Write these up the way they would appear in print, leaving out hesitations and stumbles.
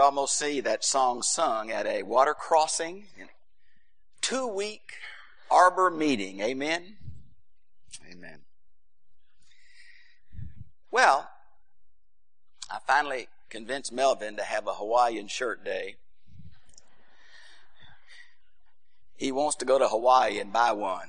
could almost see that song sung at a water crossing, in a 2-week arbor meeting. Amen? Amen. Well, I finally convinced Melvin to have a Hawaiian shirt day. He wants to go to Hawaii and buy one.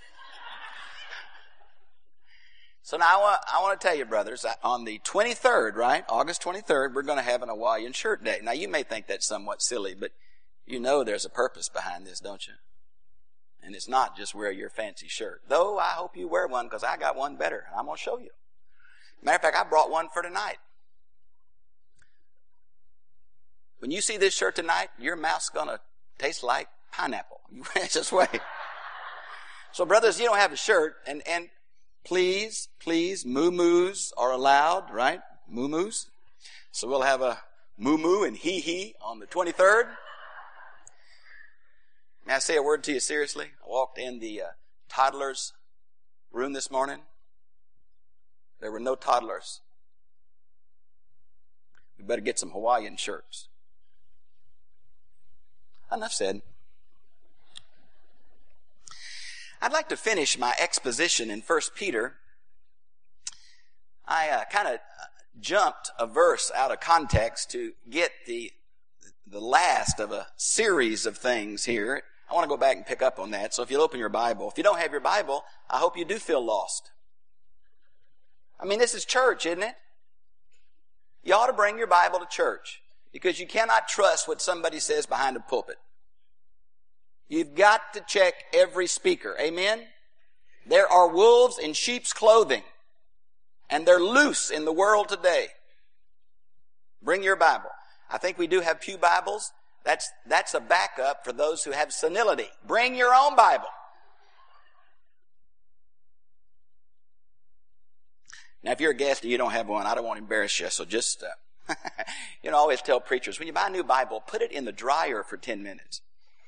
So now I want to tell you, brothers, on the 23rd, right, August 23rd, we're going to have an Hawaiian shirt day. Now, you may think that's somewhat silly, but you know there's a purpose behind this, don't you? And it's not just wear your fancy shirt. Though I hope you wear one, because I got one better. I'm going to show you. Matter of fact, I brought one for tonight. When you see this shirt tonight, your mouth's going to taste like pineapple. Just wait. So, brothers, you don't have a shirt, and please, moo-moos are allowed, right? Moo-moos. So we'll have a moo-moo and hee-hee on the 23rd. May I say a word to you seriously? I walked in the toddlers' room this morning. There were no toddlers. We better get some Hawaiian shirts. Enough said. I'd like to finish my exposition in 1 Peter. I kind of jumped a verse out of context to get the last of a series of things here. I want to go back and pick up on that. So if you'll open your Bible. If you don't have your Bible, I hope you do feel lost. I mean, this is church, isn't it? You ought to bring your Bible to church, because you cannot trust what somebody says behind a pulpit. You've got to check every speaker. Amen? There are wolves in sheep's clothing, and they're loose in the world today. Bring your Bible. I think we do have pew Bibles. That's a backup for those who have senility. Bring your own Bible. Now, if you're a guest and you don't have one, I don't want to embarrass you, so just, I always tell preachers, when you buy a new Bible, put it in the dryer for 10 minutes.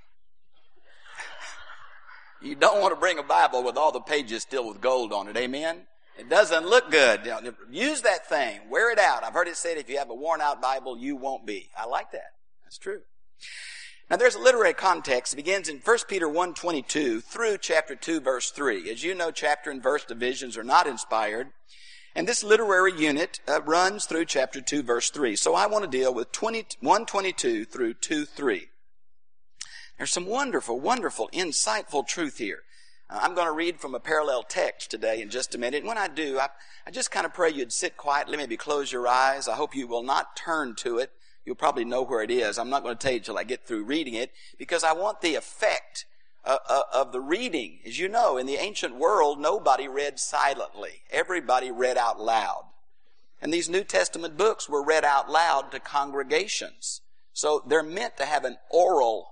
You don't want to bring a Bible with all the pages still with gold on it. Amen? It doesn't look good. Use that thing. Wear it out. I've heard it said if you have a worn out Bible, you won't be. I like that. That's true. Now there's a literary context. It begins in 1 Peter 1:22 through chapter 2, verse 3. As you know, chapter and verse divisions are not inspired. And this literary unit runs through chapter 2, verse 3. So I want to deal with 1:22 through 2:3. There's some wonderful, insightful truth here. I'm going to read from a parallel text today in just a minute. And when I do, I just kind of pray you'd sit quietly, maybe close your eyes. I hope you will not turn to it. You'll probably know where it is. I'm not going to tell you till I get through reading it, because I want the effect of the reading. As you know, in the ancient world, nobody read silently. Everybody read out loud. And these New Testament books were read out loud to congregations. So they're meant to have an oral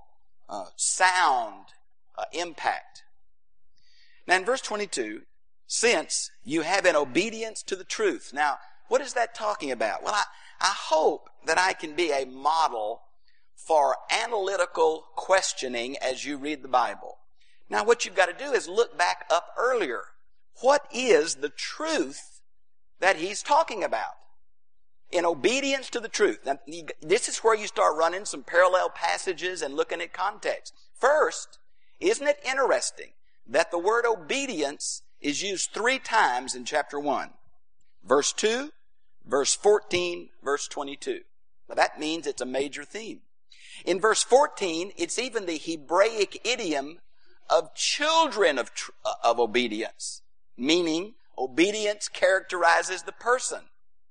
sound impact. Now in verse 22, since you have an obedience to the truth. Now, what is that talking about? Well, I hope that I can be a model for analytical questioning as you read the Bible. Now, what you've got to do is look back up earlier. What is the truth that he's talking about? In obedience to the truth. Now, this is where you start running some parallel passages and looking at context. First, isn't it interesting that the word obedience is used 3 times in chapter 1? Verse 2, verse 14, verse 22. Now, that means it's a major theme. In verse 14, it's even the Hebraic idiom of children of obedience, meaning obedience characterizes the person.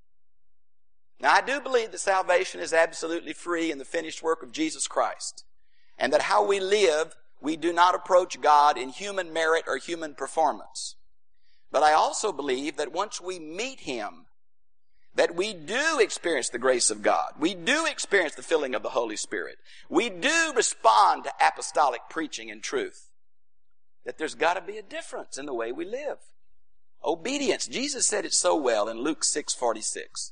Now, I do believe that salvation is absolutely free in the finished work of Jesus Christ, and that how we live, we do not approach God in human merit or human performance. But I also believe that once we meet Him, that we do experience the grace of God. We do experience the filling of the Holy Spirit. We do respond to apostolic preaching and truth. That there's got to be a difference in the way we live. Obedience. Jesus said it so well in Luke 6:46.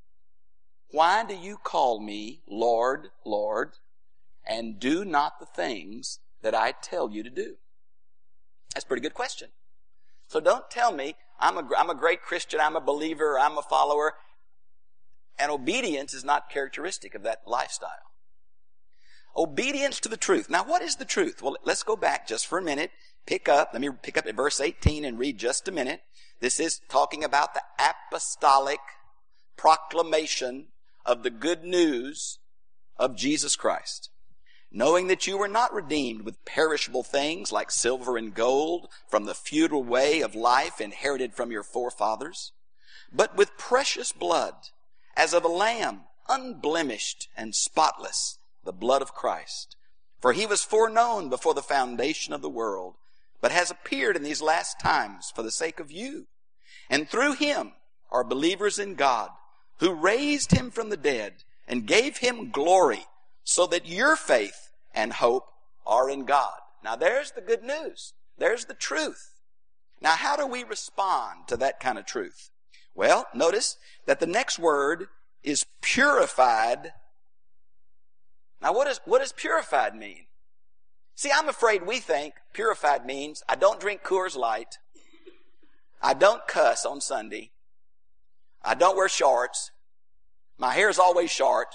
Why do you call me Lord, Lord, and do not the things that I tell you to do? That's a pretty good question. So don't tell me I'm a great Christian, I'm a believer, I'm a follower, And obedience is not characteristic of that lifestyle. Obedience to the truth. Now, what is the truth? Well, let's go back just for a minute. Let me pick up at verse 18 and read just a minute. This is talking about the apostolic proclamation of the good news of Jesus Christ. Knowing that you were not redeemed with perishable things like silver and gold from the futile way of life inherited from your forefathers, but with precious blood, as of a lamb, unblemished and spotless, the blood of Christ. For he was foreknown before the foundation of the world, but has appeared in these last times for the sake of you. And through him are believers in God, who raised him from the dead and gave him glory, so that your faith and hope are in God. Now there's the good news. There's the truth. Now how do we respond to that kind of truth? Well, notice that the next word is purified. Now what does purified mean? See, I'm afraid we think purified means I don't drink Coors Light, I don't cuss on Sunday, I don't wear shorts, my hair's always short,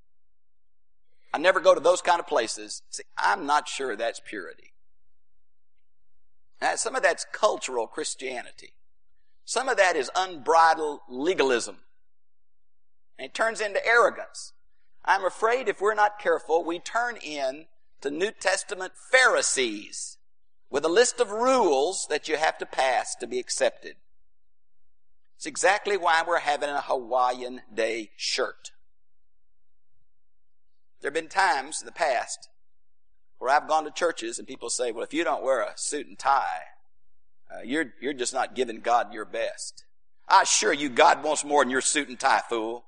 I never go to those kind of places. See, I'm not sure that's purity. Now, some of that's cultural Christianity. Some of that is unbridled legalism. And it turns into arrogance. I'm afraid if we're not careful, we turn in to New Testament Pharisees with a list of rules that you have to pass to be accepted. It's exactly why we're having a Hawaiian Day shirt. There have been times in the past where I've gone to churches and people say, well, if you don't wear a suit and tie, you're just not giving God your best. I assure you, God wants more than your suit and tie, fool.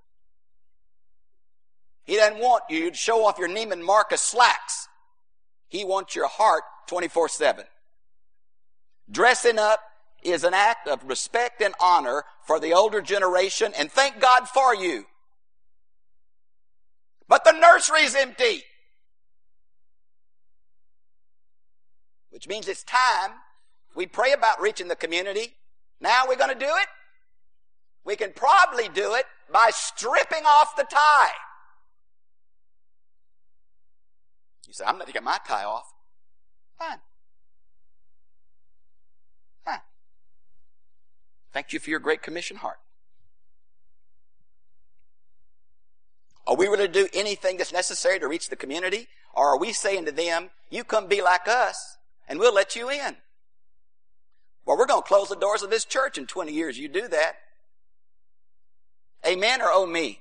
He doesn't want you to show off your Neiman Marcus slacks. He wants your heart 24/7. Dressing up is an act of respect and honor for the older generation, and thank God for you. But the nursery's empty. Which means it's time. We pray about reaching the community. Now we're going to do it. We can probably do it by stripping off the tie. You say, I'm not going to get my tie off. Fine. Fine. Thank you for your Great Commission heart. Are we going to do anything that's necessary to reach the community? Or are we saying to them, you come be like us and we'll let you in? Well, we're going to close the doors of this church in 20 years. You do that. Amen or oh me?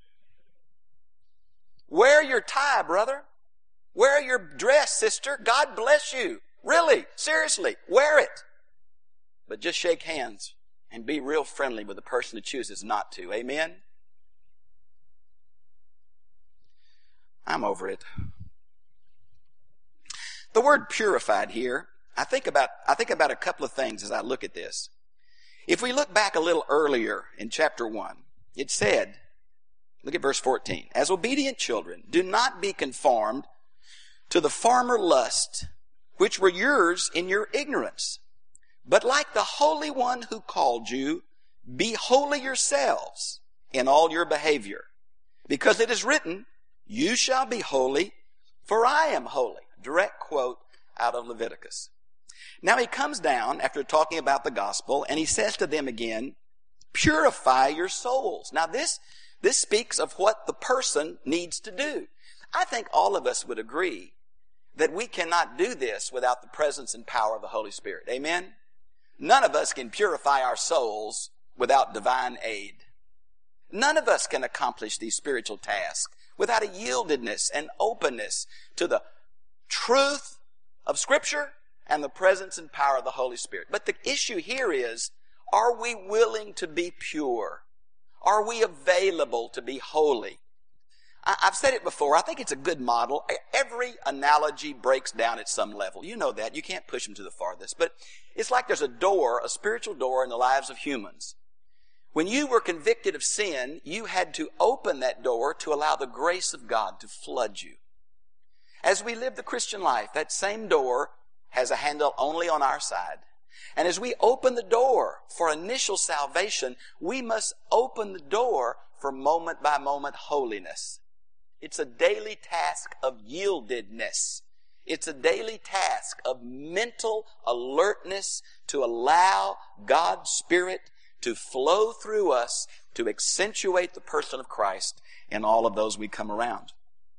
Wear your tie, brother. Wear your dress, sister. God bless you. Really, seriously, wear it. But just shake hands and be real friendly with the person who chooses not to. Amen? I'm over it. The word purified here, I think about a couple of things as I look at this. If we look back a little earlier in chapter 1, it said, look at verse 14, as obedient children, do not be conformed to the former lust which were yours in your ignorance, but like the Holy One who called you, be holy yourselves in all your behavior, because it is written, you shall be holy, for I am holy. Direct quote out of Leviticus. Now he comes down after talking about the gospel, and he says to them again, purify your souls. Now this speaks of what the person needs to do. I think all of us would agree that we cannot do this without the presence and power of the Holy Spirit. Amen? None of us can purify our souls without divine aid. None of us can accomplish these spiritual tasks without a yieldedness and openness to the truth of Scripture and the presence and power of the Holy Spirit. But the issue here is, are we willing to be pure? Are we available to be holy? I've said it before. I think it's a good model. Every analogy breaks down at some level. You know that. You can't push them to the farthest. But it's like there's a door, a spiritual door in the lives of humans. When you were convicted of sin, you had to open that door to allow the grace of God to flood you. As we live the Christian life, that same door has a handle only on our side. And as we open the door for initial salvation, we must open the door for moment by moment holiness. It's a daily task of yieldedness. It's a daily task of mental alertness to allow God's Spirit to flow through us to accentuate the person of Christ in all of those we come around.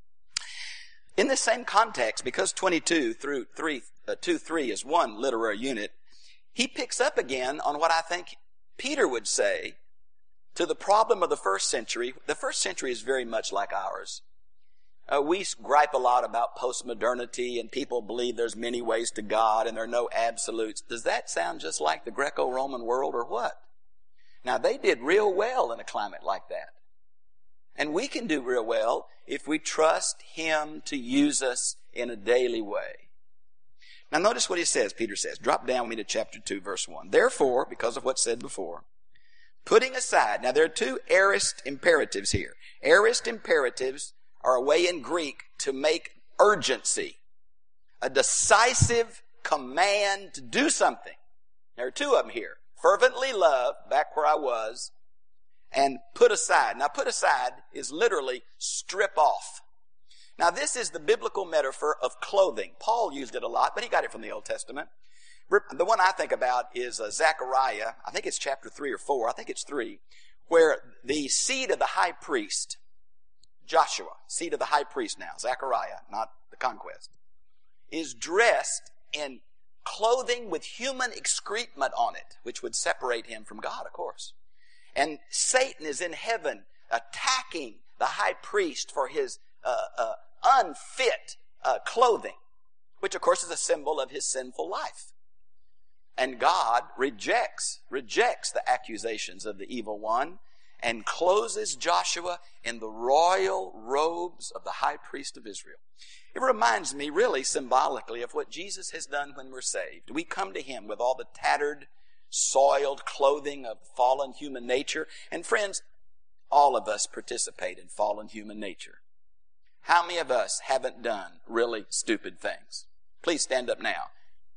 In the same context, because 22 through 2-3 is one literary unit, he picks up again on what I think Peter would say to the problem of the first century. The first century is very much like ours. We gripe a lot about postmodernity and people believe there's many ways to God and there are no absolutes. Does that sound just like the Greco-Roman world or what? Now, they did real well in a climate like that. And we can do real well if we trust Him to use us in a daily way. Now, notice what he says, Peter says. Drop down with me to chapter 2, verse 1. Therefore, because of what's said before, putting aside. Now, there are two aorist imperatives here. Aorist imperatives are a way in Greek to make urgency, a decisive command to do something. There are two of them here. Fervently love, back where I was, and put aside. Now, put aside is literally strip off. Now, this is the biblical metaphor of clothing. Paul used it a lot, but he got it from the Old Testament. The one I think about is Zechariah. I think it's chapter 3 or 4. I think it's 3, where the seed of the high priest, Joshua, seed of the high priest now, Zechariah, not the conquest, is dressed in clothing with human excrement on it, which would separate him from God, of course. And Satan is in heaven attacking the high priest for his unfit clothing, which of course is a symbol of his sinful life. And God rejects the accusations of the evil one and clothes Joshua in the royal robes of the high priest of Israel. It reminds me really symbolically of what Jesus has done when we're saved. We come to Him with all the tattered, soiled clothing of fallen human nature. And friends, all of us participate in fallen human nature. How many of us haven't done really stupid things? Please stand up now.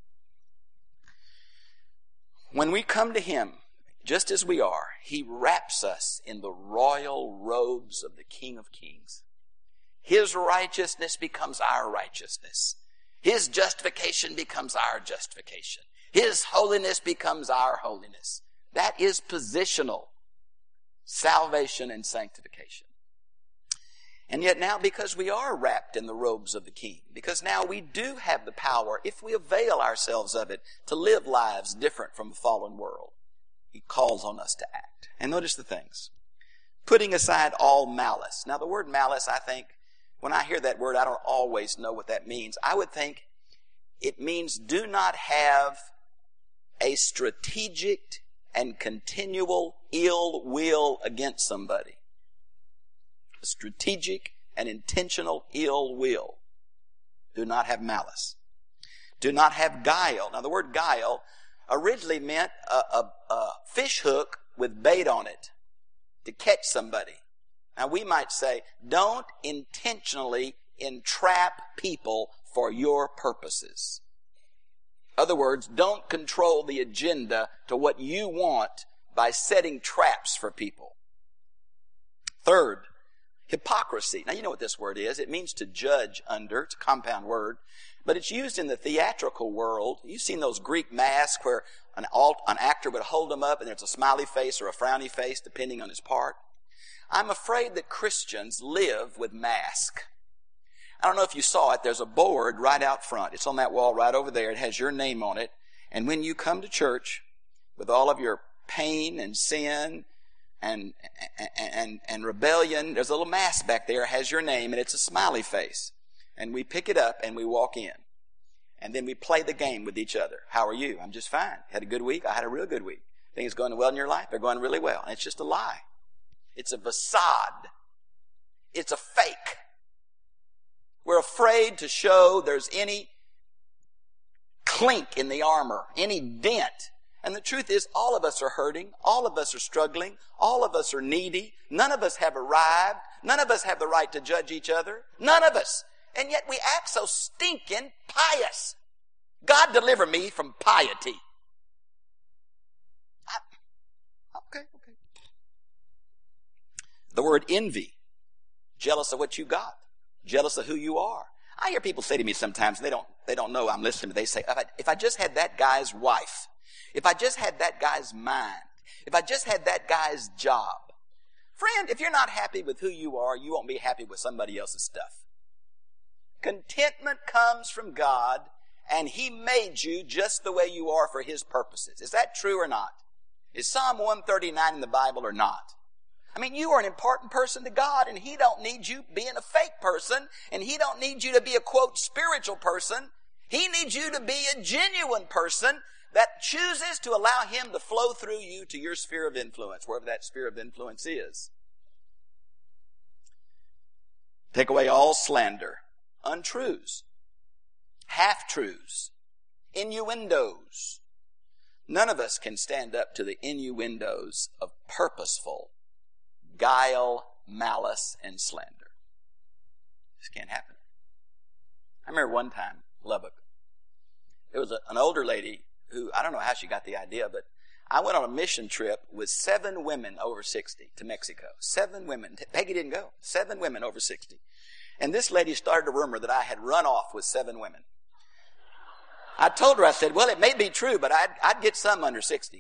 When we come to Him, just as we are, He wraps us in the royal robes of the King of Kings. His righteousness becomes our righteousness. His justification becomes our justification. His holiness becomes our holiness. That is positional salvation and sanctification. And yet now, because we are wrapped in the robes of the King, because now we do have the power, if we avail ourselves of it, to live lives different from the fallen world, He calls on us to act. And notice the things. Putting aside all malice. Now, the word malice, I think, when I hear that word, I don't always know what that means. I would think it means do not have a strategic and continual ill will against somebody. A strategic and intentional ill will. Do not have malice. Do not have guile. Now, the word guile originally meant a fish hook with bait on it to catch somebody. Now, we might say, don't intentionally entrap people for your purposes. In other words, don't control the agenda to what you want by setting traps for people. Third, hypocrisy. Now, you know what this word is. It means to judge under. It's a compound word. But it's used in the theatrical world. You've seen those Greek masks where an actor would hold them up and there's a smiley face or a frowny face depending on his part. I'm afraid that Christians live with masks. I don't know if you saw it. There's a board right out front. It's on that wall right over there. It has your name on it. And when you come to church with all of your pain and sin and rebellion, there's a little mask back there. It has your name and it's a smiley face. And we pick it up and we walk in. And then we play the game with each other. How are you? I'm just fine. Had a good week? I had a real good week. Things going well in your life? They're going really well. And it's just a lie. It's a facade. It's a fake. We're afraid to show there's any clink in the armor, any dent. And the truth is, all of us are hurting. All of us are struggling. All of us are needy. None of us have arrived. None of us have the right to judge each other. None of us. And yet we act so stinking pious. God deliver me from piety. Okay. The word envy. Jealous of what you got. Jealous of who you are. I hear people say to me sometimes, they don't know I'm listening, but they say, if I just had that guy's wife, if I just had that guy's mind, if I just had that guy's job. Friend, if you're not happy with who you are, you won't be happy with somebody else's stuff. Contentment comes from God, and He made you just the way you are for His purposes. Is that true or not? Is Psalm 139 in the Bible or not? I mean, you are an important person to God, and He don't need you being a fake person, and He don't need you to be a, quote, spiritual person. He needs you to be a genuine person that chooses to allow Him to flow through you to your sphere of influence, wherever that sphere of influence is. Take away all slander, untruths, half-truths, innuendos. None of us can stand up to the innuendos of purposeful guile, malice, and slander. This can't happen. I remember one time, Lubbock, there was an older lady who, I don't know how she got the idea, but I went on a mission trip with 7 women over 60 to Mexico. 7 women. Peggy didn't go. 7 women over 60. And this lady started a rumor that I had run off with 7 women. I told her, I said, well, it may be true, but I'd get some under 60.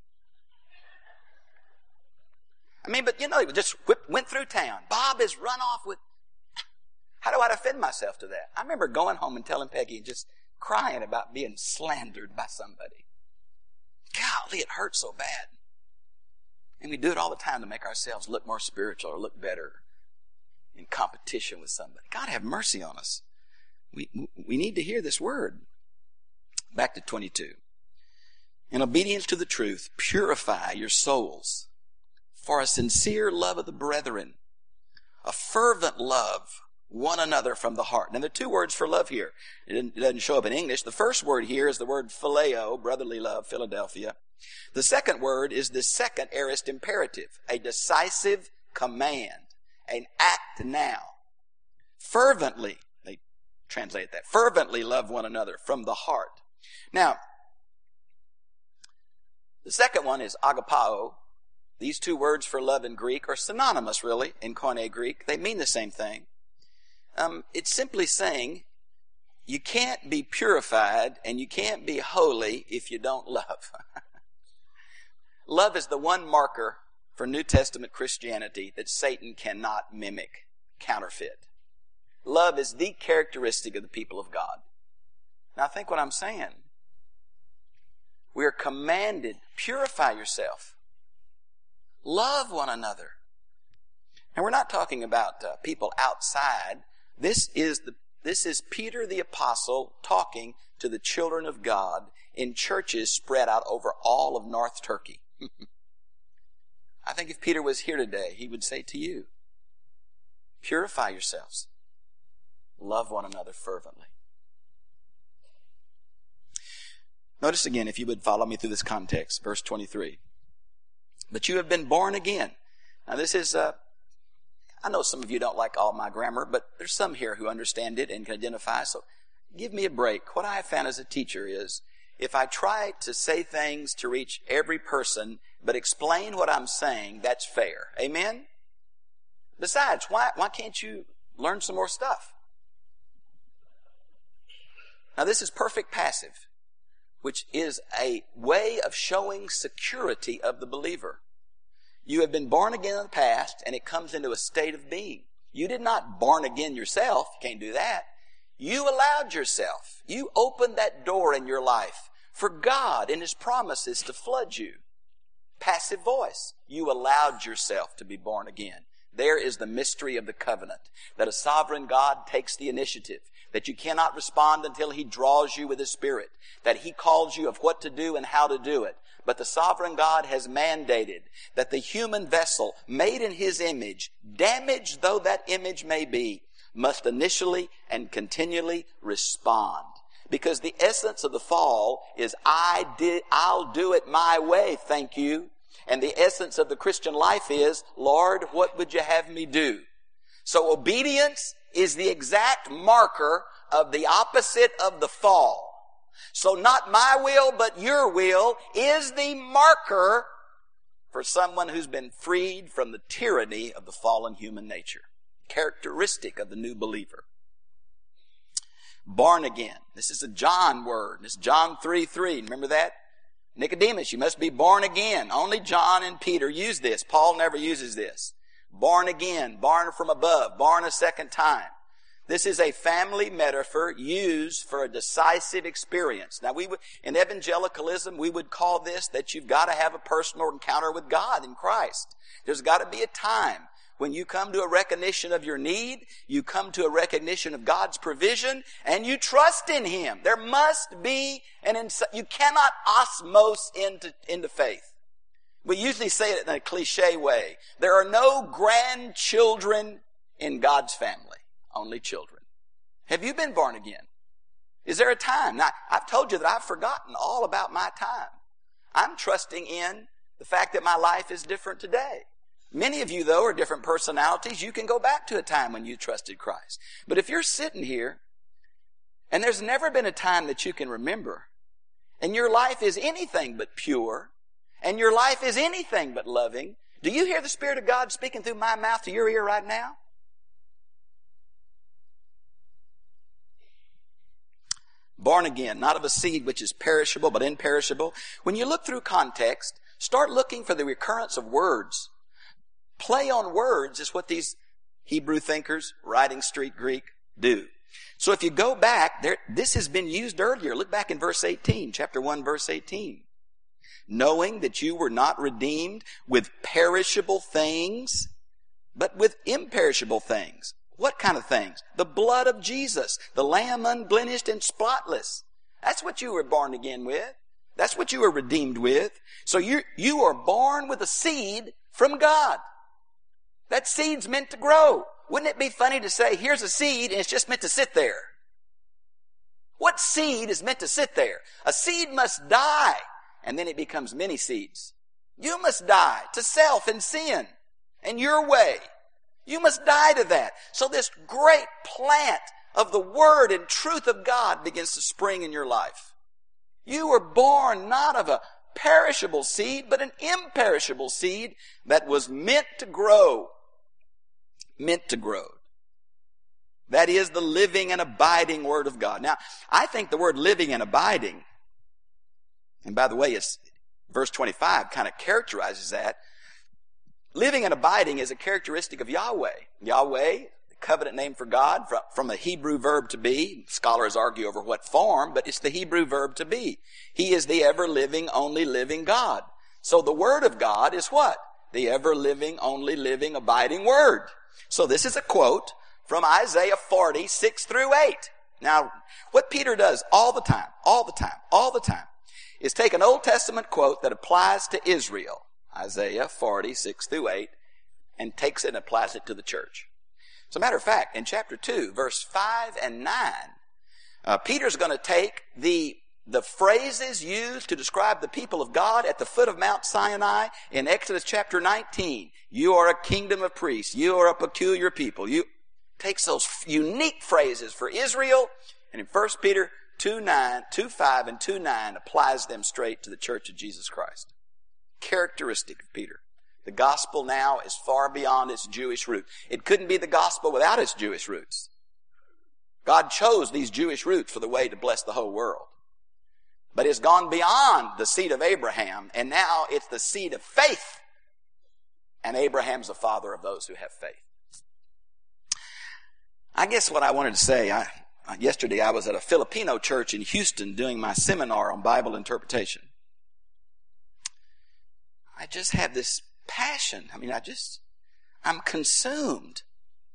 I mean, but he just went through town. Bob has run off with... How do I defend myself to that? I remember going home and telling Peggy, just crying about being slandered by somebody. Golly, it hurt so bad. And we do it all the time to make ourselves look more spiritual or look better in competition with somebody. God have mercy on us. We need to hear this word. Back to 22. In obedience to the truth, purify your souls for a sincere love of the brethren, a fervent love one another from the heart. Now, there are 2 words for love here. It doesn't show up in English. The first word here is the word phileo, brotherly love, Philadelphia. The second word is the second aorist imperative, a decisive command, an act now. Fervently, they translate that, fervently love one another from the heart. Now, the second one is agapao. These 2 words for love in Greek are synonymous, really, in Koine Greek. They mean the same thing. It's simply saying you can't be purified and you can't be holy if you don't love. Love is the one marker for New Testament Christianity that Satan cannot mimic, counterfeit. Love is the characteristic of the people of God. Now think what I'm saying. We are commanded, purify yourself. Love one another. And we're not talking about people outside. This is Peter the Apostle talking to the children of God in churches spread out over all of North Turkey. I think if Peter was here today, he would say to you, purify yourselves. Love one another fervently. Notice again, if you would follow me through this context, verse 23. But you have been born again. Now this is, I know some of you don't like all my grammar, but there's some here who understand it and can identify, so give me a break. What I have found as a teacher is, if I try to say things to reach every person, but explain what I'm saying, that's fair. Amen? Besides, why can't you learn some more stuff? Now this is perfect passive, which is a way of showing security of the believer. You have been born again in the past, and it comes into a state of being. You did not born again yourself. You can't do that. You allowed yourself. You opened that door in your life for God and His promises to flood you. Passive voice. You allowed yourself to be born again. There is the mystery of the covenant, that a sovereign God takes the initiative, that you cannot respond until He draws you with His Spirit, that He calls you of what to do and how to do it. But the sovereign God has mandated that the human vessel made in His image, damaged though that image may be, must initially and continually respond. Because the essence of the fall is I'll do it my way, thank you. And the essence of the Christian life is, Lord, what would you have me do? So obedience is the exact marker of the opposite of the fall. So not my will, but your will is the marker for someone who's been freed from the tyranny of the fallen human nature. Characteristic of the new believer. Born again. This is a John word. This is John 3:3. Remember that? Nicodemus, you must be born again. Only John and Peter use this. Paul never uses this. Born again, born from above, born a second time. This is a family metaphor used for a decisive experience. Now, in evangelicalism, we would call this that you've got to have a personal encounter with God in Christ. There's got to be a time when you come to a recognition of your need, you come to a recognition of God's provision, and you trust in Him. There must be you cannot osmose into faith. We usually say it in a cliche way. There are no grandchildren in God's family. Only children. Have you been born again? Is there a time? Now, I've told you that I've forgotten all about my time. I'm trusting in the fact that my life is different today. Many of you, though, are different personalities. You can go back to a time when you trusted Christ. But if you're sitting here, and there's never been a time that you can remember, and your life is anything but pure, and your life is anything but loving, do you hear the Spirit of God speaking through my mouth to your ear right now? Born again, not of a seed which is perishable, but imperishable. When you look through context, start looking for the recurrence of words. Play on words is what these Hebrew thinkers, writing street Greek, do. So if you go back, this has been used earlier. Look back in verse 18, chapter 1, verse 18. Knowing that you were not redeemed with perishable things, but with imperishable things. What kind of things? The blood of Jesus, the Lamb unblemished and spotless. That's what you were born again with. That's what you were redeemed with. So you are born with a seed from God. That seed's meant to grow. Wouldn't it be funny to say, here's a seed and it's just meant to sit there? What seed is meant to sit there? A seed must die, and then it becomes many seeds. You must die to self and sin and your way. You must die to that. So this great plant of the Word and truth of God begins to spring in your life. You were born not of a perishable seed, but an imperishable seed that was meant to grow. Meant to grow. That is the living and abiding Word of God. Now, I think the word living and abiding, and by the way, it's verse 25 kind of characterizes that. Living and abiding is a characteristic of Yahweh. Yahweh, the covenant name for God, from a Hebrew verb to be. Scholars argue over what form, but it's the Hebrew verb to be. He is the ever-living, only living God. So the Word of God is what? The ever-living, only living, abiding Word. So this is a quote from Isaiah 40, 6 through 8. Now, what Peter does all the time, is take an Old Testament quote that applies to Israel, Isaiah 40, 6 through 8, and takes it and applies it to the church. As a matter of fact, in chapter 2, verse 5 and 9, Peter's going to take the phrases used to describe the people of God at the foot of Mount Sinai in Exodus chapter 19. You are a kingdom of priests. You are a peculiar people. You takes those unique phrases for Israel, and in 1 Peter 2:5 and 2:9 applies them straight to the church of Jesus Christ. Characteristic of Peter. The gospel now is far beyond its Jewish root. It couldn't be the gospel without its Jewish roots. God chose these Jewish roots for the way to bless the whole world. But it's gone beyond the seed of Abraham, and now it's the seed of faith. And Abraham's the father of those who have faith. I guess what I wanted to say, yesterday I was at a Filipino church in Houston doing my seminar on Bible interpretation. I just have this passion. I'm consumed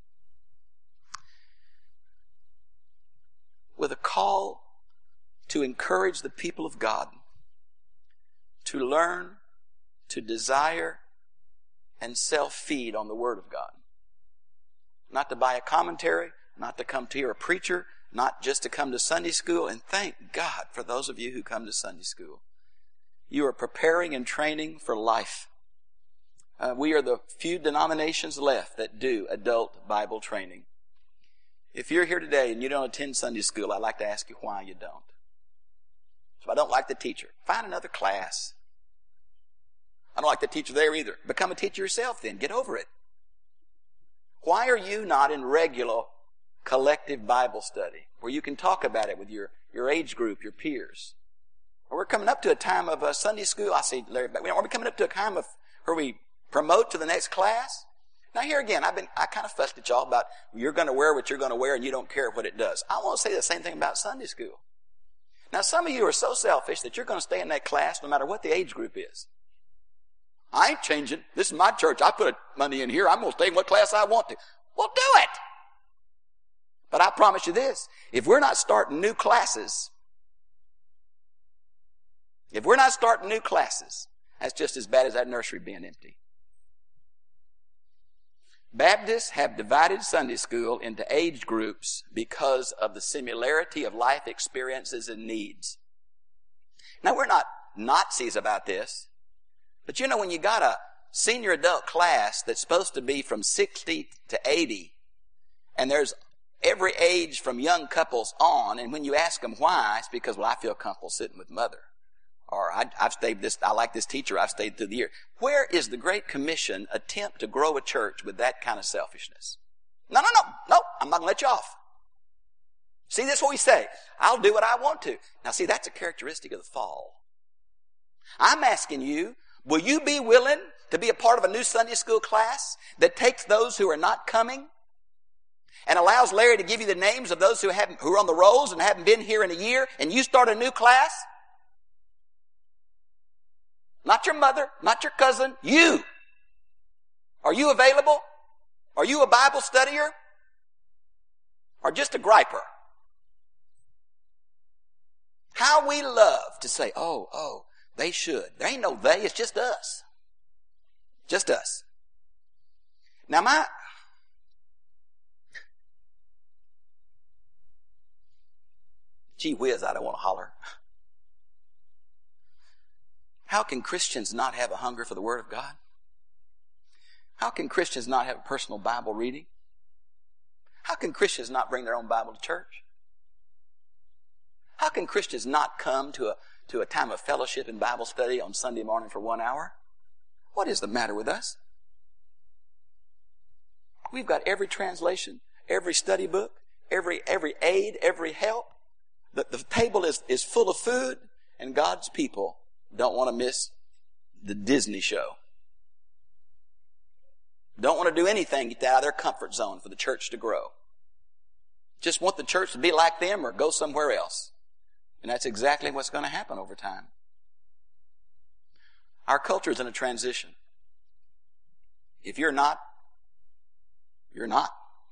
with a call to encourage the people of God to learn, to desire, and self-feed on the Word of God. Not to buy a commentary, not to come to hear a preacher, not just to come to Sunday school. And thank God for those of you who come to Sunday school. You are preparing and training for life. We are the few denominations left that do adult Bible training. If you're here today and you don't attend Sunday school, I'd like to ask you why you don't. So I don't like the teacher. Find another class. I don't like the teacher there either. Become a teacher yourself then. Get over it. Why are you not in regular collective Bible study where you can talk about it with your age group, your peers? We're coming up to a time of Sunday school. I see Larry back. Are we coming up to a time of where we promote to the next class? Now here again, I kind of fussed at y'all about you're going to wear what you're going to wear and you don't care what it does. I want to say the same thing about Sunday school. Now some of you are so selfish that you're going to stay in that class no matter what the age group is. I ain't changing. This is my church. I put money in here. I'm going to stay in what class I want to. Well, do it. But I promise you this. If we're not starting new classes, that's just as bad as that nursery being empty. Baptists have divided Sunday school into age groups because of the similarity of life experiences and needs. Now, we're not Nazis about this, but you know, when you got a senior adult class that's supposed to be from 60 to 80, and there's every age from young couples on, and when you ask them why, it's because, well, I feel comfortable sitting with mother. Or I like this teacher, I've stayed through the year. Where is the Great Commission attempt to grow a church with that kind of selfishness? No, I'm not going to let you off. See, that's what we say. I'll do what I want to. Now see, that's a characteristic of the fall. I'm asking you, will you be willing to be a part of a new Sunday school class that takes those who are not coming and allows Larry to give you the names of those who are on the rolls and haven't been here in a year, and you start a new class? Not your mother, not your cousin, you. Are you available? Are you a Bible studier? Or just a griper? How we love to say, oh, they should. There ain't no they, it's just us. Just us. Now gee whiz, I don't want to holler. How can Christians not have a hunger for the Word of God? How can Christians not have a personal Bible reading? How can Christians not bring their own Bible to church? How can Christians not come to a time of fellowship and Bible study on Sunday morning for 1 hour? What is the matter with us? We've got every translation, every study book, every aid, every help. The table is full of food, and God's people don't want to miss the Disney show. Don't want to do anything to get out of their comfort zone for the church to grow. Just want the church to be like them or go somewhere else. And that's exactly what's going to happen over time. Our culture is in a transition. If you're not, you're not.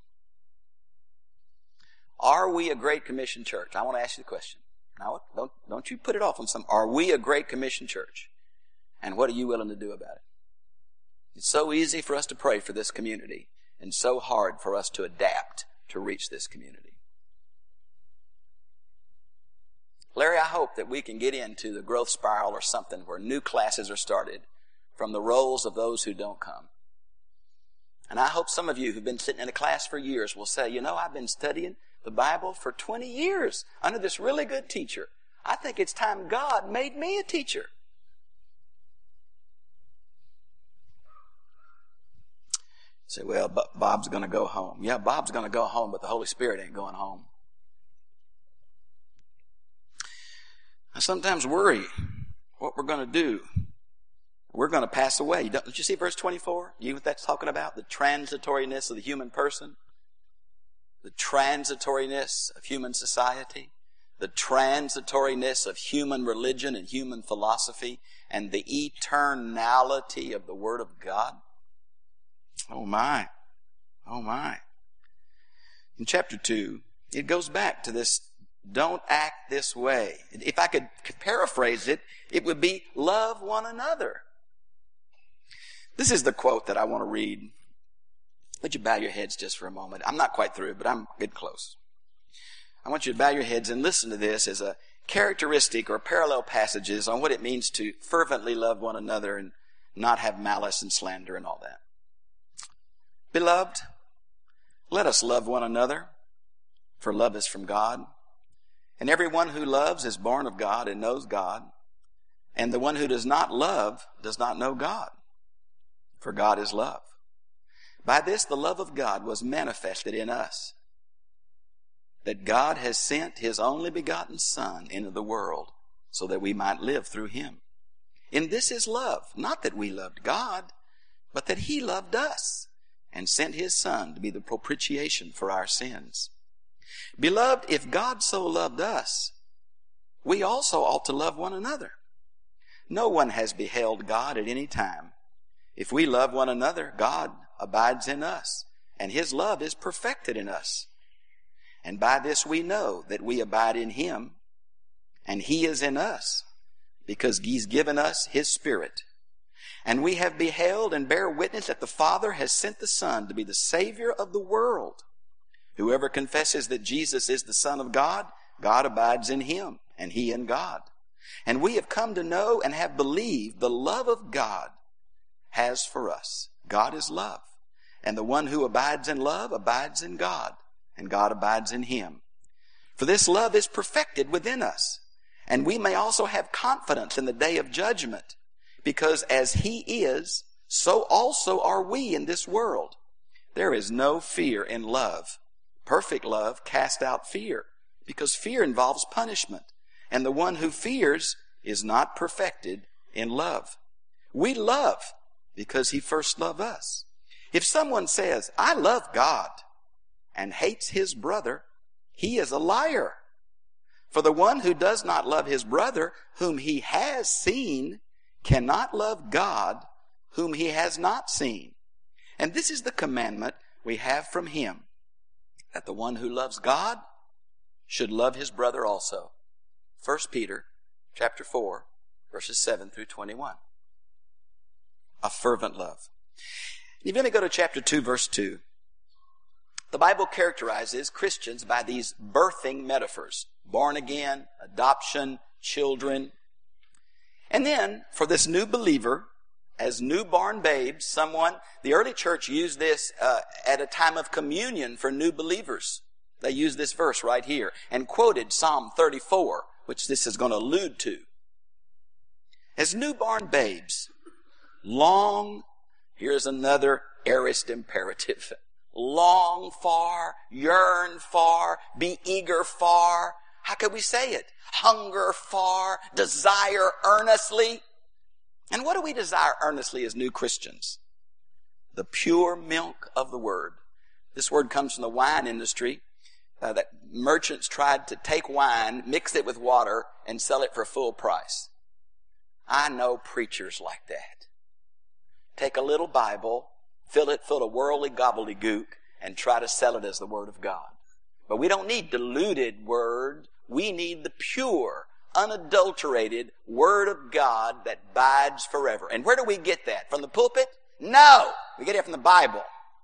Are we a Great Commission church? I want to ask you the question. Now, don't you put it off on some. Are we a Great Commission church? And what are you willing to do about it? It's so easy for us to pray for this community and so hard for us to adapt to reach this community. Larry, I hope that we can get into the growth spiral or something where new classes are started from the roles of those who don't come. And I hope some of you who've been sitting in a class for years will say, you know, I've been studying the Bible for 20 years under this really good teacher. I think it's time God made me a teacher. Say, well, Bob's going to go home. Yeah, Bob's going to go home, but the Holy Spirit ain't going home. I sometimes worry what we're going to do. We're going to pass away. Don't you see verse 24? You know what that's talking about? The transitoriness of the human person. The transitoriness of human society. The transitoriness of human religion and human philosophy. And the eternality of the Word of God. Oh my. Oh my. In chapter 2, it goes back to this, don't act this way. If I could paraphrase it, it would be love one another. This is the quote that I want to read. Would you bow your heads just for a moment? I'm not quite through, but I'm getting close. I want you to bow your heads and listen to this as a characteristic or parallel passages on what it means to fervently love one another and not have malice and slander and all that. Beloved, let us love one another, for love is from God. And everyone who loves is born of God and knows God. And the one who does not love does not know God, for God is love. By this the love of God was manifested in us, that God has sent his only begotten Son into the world so that we might live through him. In this is love, not that we loved God, but that he loved us and sent his Son to be the propitiation for our sins. Beloved, if God so loved us, we also ought to love one another. No one has beheld God at any time. If we love one another, God abides in us, and his love is perfected in us. And by this we know that we abide in him, and he is in us, because he's given us his Spirit. And we have beheld and bear witness that the Father has sent the Son to be the Savior of the world. Whoever confesses that Jesus is the Son of God, God abides in him, and he in God. And we have come to know and have believed the love of God has for us. God is love. And the one who abides in love abides in God, and God abides in him. For this love is perfected within us, and we may also have confidence in the day of judgment, because as he is, so also are we in this world. There is no fear in love. Perfect love casts out fear, because fear involves punishment, and the one who fears is not perfected in love. We love because he first loved us. If someone says, I love God, and hates his brother, he is a liar. For the one who does not love his brother, whom he has seen, cannot love God, whom he has not seen. And this is the commandment we have from him, that the one who loves God should love his brother also. 1 Peter chapter 4, verses 7 through 21. A fervent love. If you let me go to chapter 2, verse 2. The Bible characterizes Christians by these birthing metaphors. Born again, adoption, children. And then, for this new believer, as newborn babes, the early church used this at a time of communion for new believers. They used this verse right here and quoted Psalm 34, which this is going to allude to. As newborn babes, long, here's another aorist imperative. Long for, yearn for, be eager for. How could we say it? Hunger for, desire earnestly. And what do we desire earnestly as new Christians? The pure milk of the Word. This word comes from the wine industry. That merchants tried to take wine, mix it with water, and sell it for full price. I know preachers like that. Take a little Bible, fill it full of worldly gobbledygook, and try to sell it as the Word of God. But we don't need diluted Word. We need the pure, unadulterated Word of God that abides forever. And where do we get that? From the pulpit? No! We get it from the Bible.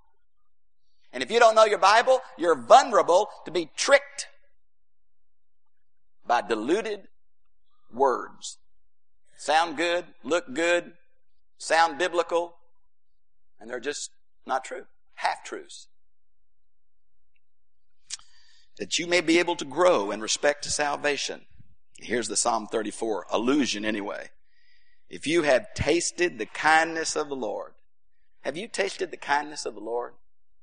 And if you don't know your Bible, you're vulnerable to be tricked by diluted words. Sound good, look good, sound biblical, and they're just not true. Half-truths. That you may be able to grow in respect to salvation. Here's the Psalm 34 allusion anyway. If you have tasted the kindness of the Lord. Have you tasted the kindness of the Lord?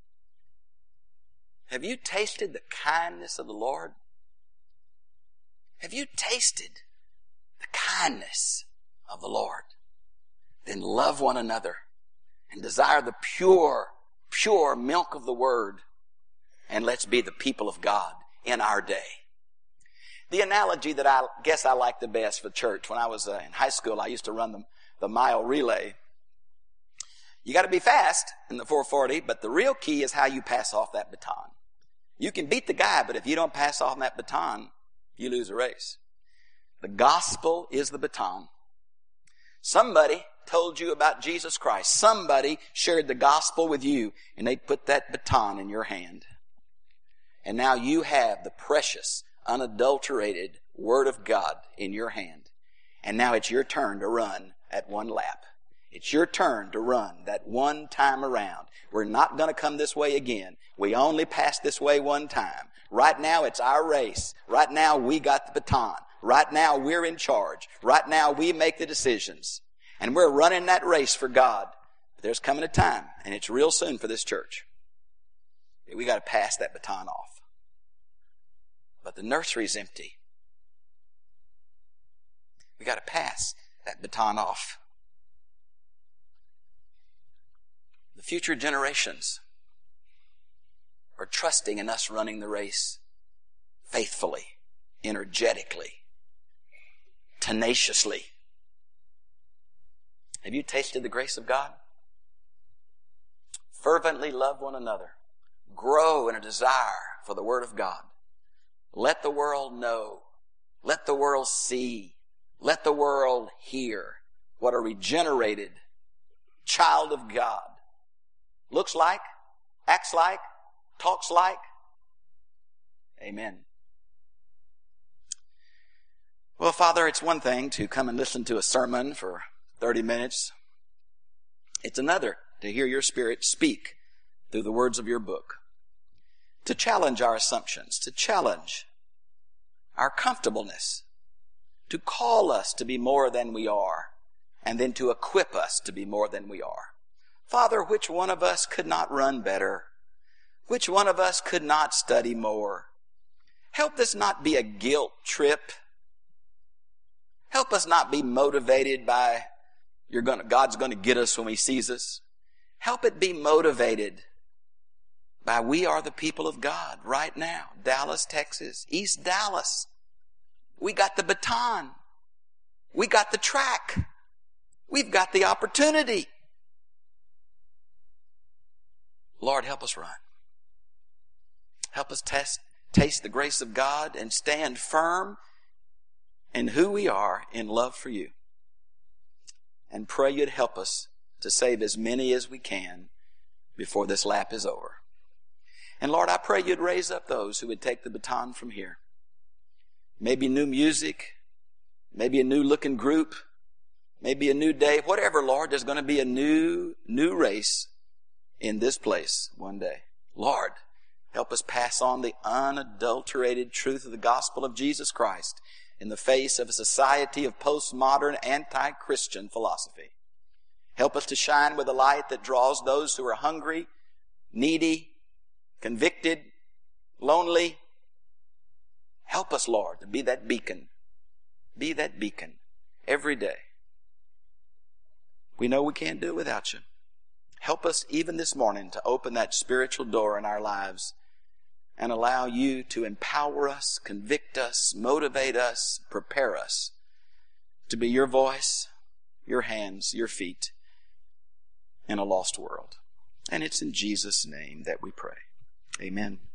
Have you tasted the kindness of the Lord? Have you tasted the kindness of the Lord? Then love one another and desire the pure milk of the Word. And let's be the people of God in our day. The analogy that I guess I like the best for church, when I was in high school, I used to run the mile relay. You got to be fast in the 440, but the real key is how you pass off that baton. You can beat the guy, but if you don't pass off that baton, you lose a race. The gospel is the baton. Somebody told you about Jesus Christ. Somebody shared the gospel with you, and they put that baton in your hand. And now you have the precious, unadulterated Word of God in your hand. And now it's your turn to run at one lap. It's your turn to run that one time around. We're not going to come this way again. We only passed this way one time. Right now it's our race. Right now we got the baton. Right now we're in charge. Right now we make the decisions. And we're running that race for God. But there's coming a time, and it's real soon for this church. We got to pass that baton off. But the nursery's empty. We got to pass that baton off. The future generations are trusting in us running the race faithfully, energetically, tenaciously. Have you tasted the grace of God? Fervently love one another. Grow in a desire for the Word of God. Let the world know. Let the world see. Let the world hear what a regenerated child of God looks like, acts like, talks like. Amen. Well, Father, it's one thing to come and listen to a sermon for 30 minutes. It's another to hear your Spirit speak through the words of your book. To challenge our assumptions, to challenge our comfortableness, to call us to be more than we are, and then to equip us to be more than we are. Father, which one of us could not run better? Which one of us could not study more? Help this not be a guilt trip. Help us not be motivated by God's going to get us when He sees us. Help it be motivated by we are the people of God right now. Dallas, Texas, East Dallas. We got the baton. We got the track. We've got the opportunity. Lord, help us run. Help us taste the grace of God and stand firm in who we are in love for you. And pray you'd help us to save as many as we can before this lap is over. And Lord, I pray you'd raise up those who would take the baton from here. Maybe new music, maybe a new looking group, maybe a new day, whatever, Lord, there's going to be a new race in this place one day. Lord, help us pass on the unadulterated truth of the gospel of Jesus Christ in the face of a society of postmodern anti-Christian philosophy. Help us to shine with a light that draws those who are hungry, needy, convicted, lonely. Help us, Lord, to be that beacon. Be that beacon every day. We know we can't do it without you. Help us even this morning to open that spiritual door in our lives and allow you to empower us, convict us, motivate us, prepare us to be your voice, your hands, your feet in a lost world. And it's in Jesus' name that we pray. Amen.